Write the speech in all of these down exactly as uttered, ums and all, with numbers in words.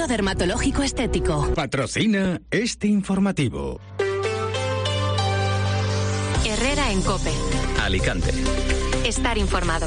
Centro Dermatológico Estético. Patrocina este informativo. Herrera en COPE. Alicante. Estar informado.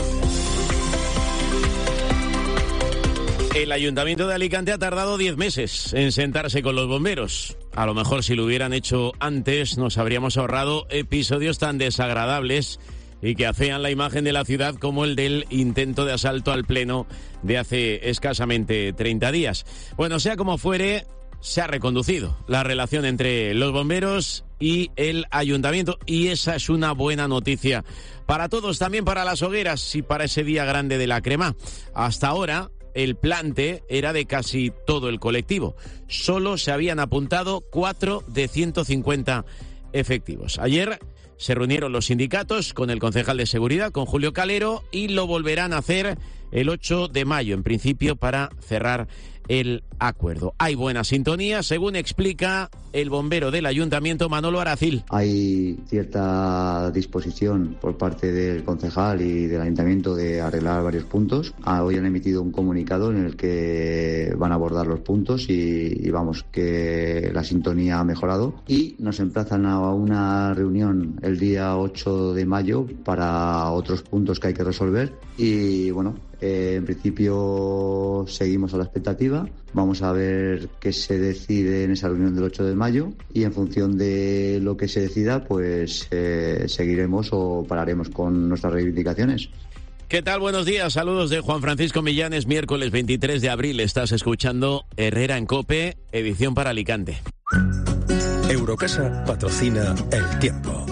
El Ayuntamiento de Alicante ha tardado diez meses en sentarse con los bomberos. A lo mejor si lo hubieran hecho antes nos habríamos ahorrado episodios tan desagradables y que afean la imagen de la ciudad como el del intento de asalto al Pleno de hace escasamente treinta días. Bueno, sea como fuere, se ha reconducido la relación entre los bomberos y el Ayuntamiento, y esa es una buena noticia para todos, también para las hogueras y para ese día grande de la crema. Hasta ahora el plante era de casi todo el colectivo. Solo se habían apuntado cuatro de ciento cincuenta efectivos. Ayer se reunieron los sindicatos con el concejal de Seguridad, con Julio Calero, y lo volverán a hacer el ocho de mayo, en principio, para cerrar el acuerdo. Hay buena sintonía, según explica el bombero del Ayuntamiento, Manolo Aracil. Hay cierta disposición por parte del concejal y del Ayuntamiento de arreglar varios puntos. Ah, hoy han emitido un comunicado en el que van a abordar los puntos y, y vamos, que la sintonía ha mejorado, y nos emplazan a una reunión el día ocho de mayo para otros puntos que hay que resolver y bueno, eh, en principio seguimos a la expectativa. Vamos a ver qué se decide en esa reunión del ocho de mayo y en función de lo que se decida, pues eh, seguiremos o pararemos con nuestras reivindicaciones. ¿Qué tal? Buenos días. Saludos de Juan Francisco Millanes. Miércoles veintitrés de abril. Estás escuchando Herrera en COPE, edición para Alicante. Eurocasa patrocina El Tiempo.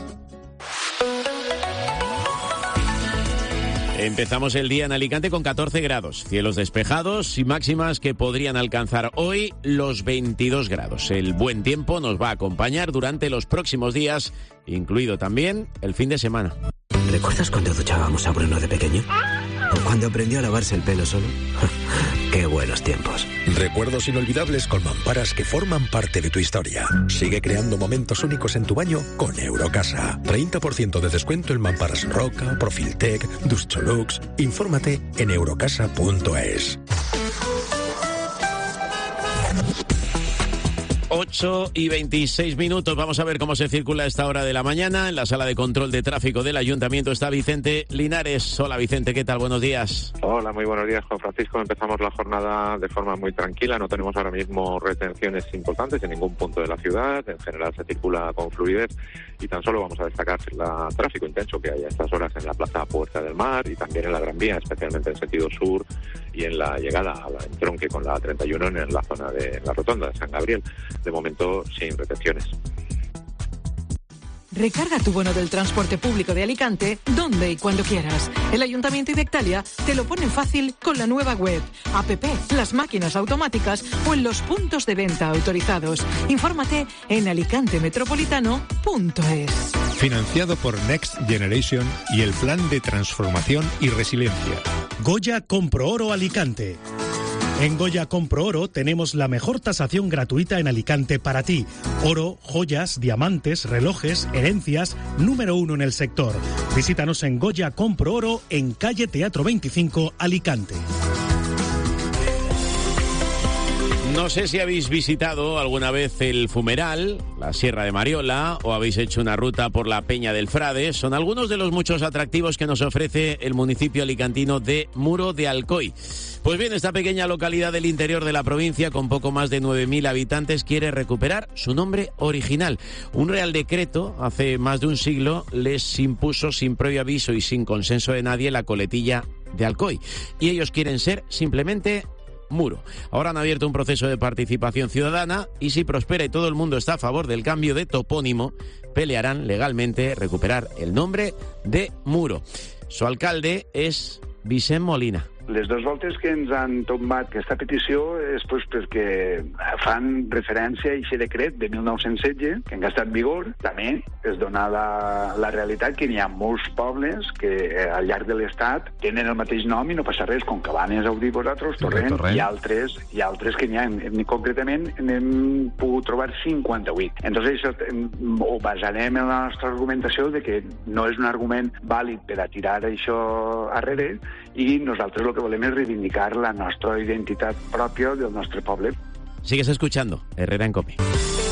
Empezamos el día en Alicante con catorce grados, cielos despejados y máximas que podrían alcanzar hoy los veintidós grados. El buen tiempo nos va a acompañar durante los próximos días, incluido también el fin de semana. ¿Recuerdas cuando duchábamos a Bruno de pequeño? ¿O cuando aprendió a lavarse el pelo solo? ¡Qué buenos tiempos! Recuerdos inolvidables con mamparas que forman parte de tu historia. Sigue creando momentos únicos en tu baño con Eurocasa. treinta por ciento de descuento en mamparas Roca, Profiltec, Duscholux. Infórmate en eurocasa punto es. ocho y veintiséis minutos. Vamos a ver cómo se circula a esta hora de la mañana. En la sala de control de tráfico del Ayuntamiento está Vicente Linares. Hola Vicente, ¿qué tal? Buenos días. Hola, muy buenos días, Juan Francisco. Empezamos la jornada de forma muy tranquila. No tenemos ahora mismo retenciones importantes en ningún punto de la ciudad. En general se circula con fluidez y tan solo vamos a destacar el tráfico intenso que hay a estas horas en la Plaza Puerta del Mar y también en la Gran Vía, especialmente en sentido sur y en la llegada al entronque con la treinta y uno en la zona de la Rotonda de San Gabriel. De momento, sin retenciones. Recarga tu bono del transporte público de Alicante donde y cuando quieras. El Ayuntamiento y Bectalia te lo ponen fácil con la nueva web, app, las máquinas automáticas o en los puntos de venta autorizados. Infórmate en alicante metropolitano punto es. Financiado por Next Generation y el Plan de Transformación y Resiliencia. Goya Compro Oro Alicante. En Goya Compro Oro tenemos la mejor tasación gratuita en Alicante para ti. Oro, joyas, diamantes, relojes, herencias, número uno en el sector. Visítanos en Goya Compro Oro en calle Teatro veinticinco, Alicante. No sé si habéis visitado alguna vez el Fumeral, la Sierra de Mariola, o habéis hecho una ruta por la Peña del Frade. Son algunos de los muchos atractivos que nos ofrece el municipio alicantino de Muro de Alcoy. Pues bien, esta pequeña localidad del interior de la provincia, con poco más de nueve mil habitantes, quiere recuperar su nombre original. Un real decreto, hace más de un siglo, les impuso sin previo aviso y sin consenso de nadie la coletilla de Alcoy. Y ellos quieren ser simplemente Muro. Ahora han abierto un proceso de participación ciudadana y si prospera y todo el mundo está a favor del cambio de topónimo, pelearán legalmente recuperar el nombre de Muro. Su alcalde es Vicent Molina. Les dues voltes que ens han tombat aquesta petició és pues, perquè fan referència a aquest decret de mil nou-cents setze, que encara està en vigor. També es dona la, la realitat que hi ha molts pobles que eh, al llarg de l'Estat tenen el mateix nom i no passa res, com Cabanes, Audí, vosaltres, Torrent, Torrent. I, altres, i altres que n'hi ha. Concretament n'hem pogut trobar cinquanta-vuit. Entonces, això ho basarem en la nostra argumentació de que no és un argument vàlid per a tirar això arrere i nosaltres el que volem és reivindicar la nostra identitat pròpia del nostre poble. Sigues escuchando Herrera en COPE.